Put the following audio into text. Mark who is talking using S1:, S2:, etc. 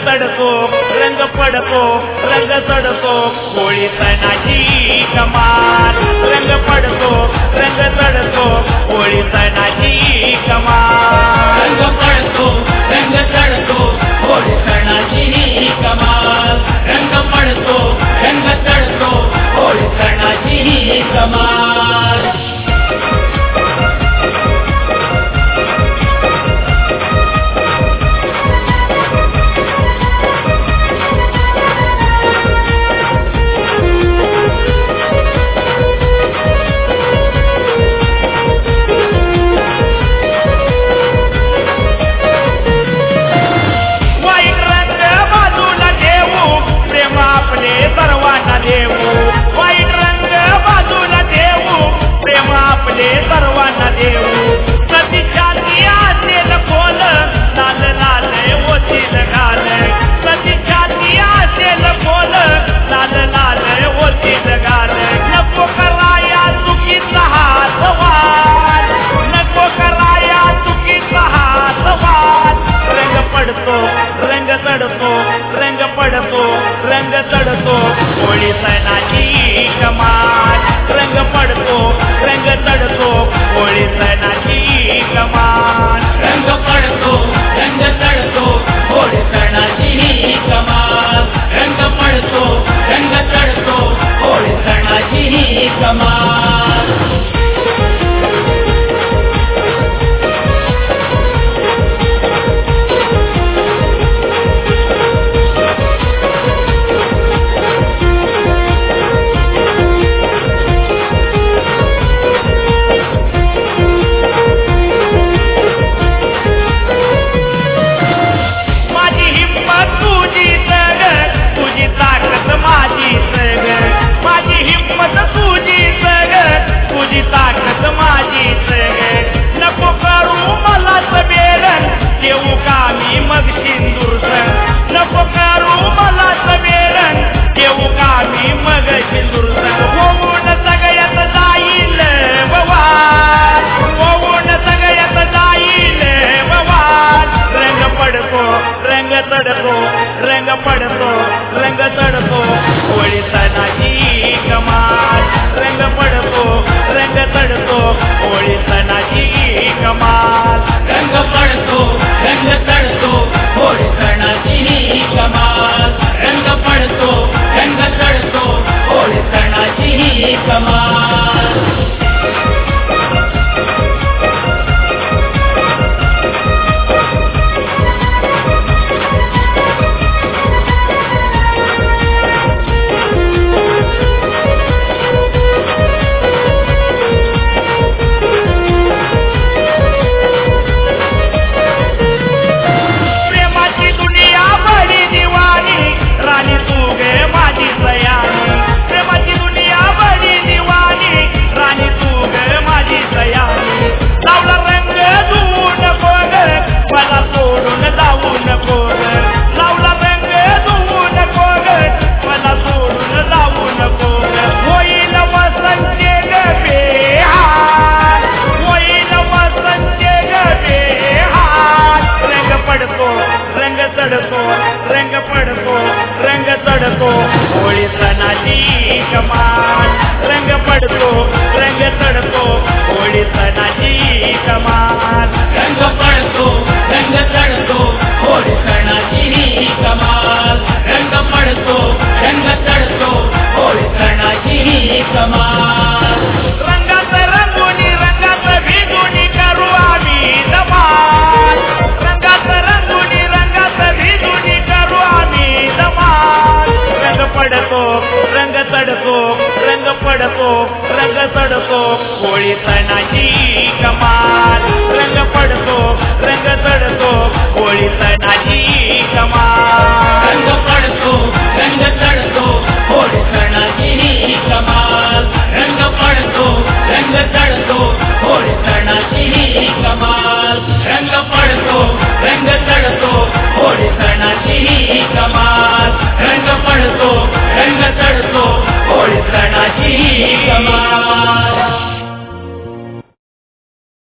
S1: चढतो रंग पडतो रंग चढतो होळी सणाची कमाल रंग पडतो रंग चढतो होळी सणाची कमाल
S2: रंग पडतो रंग चढतो होळी सणाची कमाल रंग पडतो रंग चढतो होळी सणाची कमाल
S1: सर्वांना देऊ वाईट रंग बाजूला देऊ प्रेम आपले सर्वांना देऊ सतीच्याची असेल खोल लाल लाल ओझील घाल सतीच्याची असेल खोल लाल लाल ओझील घाल नको कराया चुकीचा हात वाद नको कराया चुकीचा हात वाद रंग पडतो रंग चढतो रंग पडतो रंग चढतो होळी सणाची कमाल रंग पडतो रंग चढतो होळी सणाची कमाल
S2: रंग पडतो रंग चढतो होळी सणाची कमाल रंग पडतो रंग चढतो होळी सणाची कमाल
S1: नको करू मला सवेरण देऊ का मी मग सिंदूर संग नको करू मला सवेरण देऊ का मी मग सिंदूर संग होऊन सगळ्यात जाईल बवाल होऊन सगळ्यात जाईल बवाल रंग पडतो रंग चढतो रंग पडतो रंग चढतो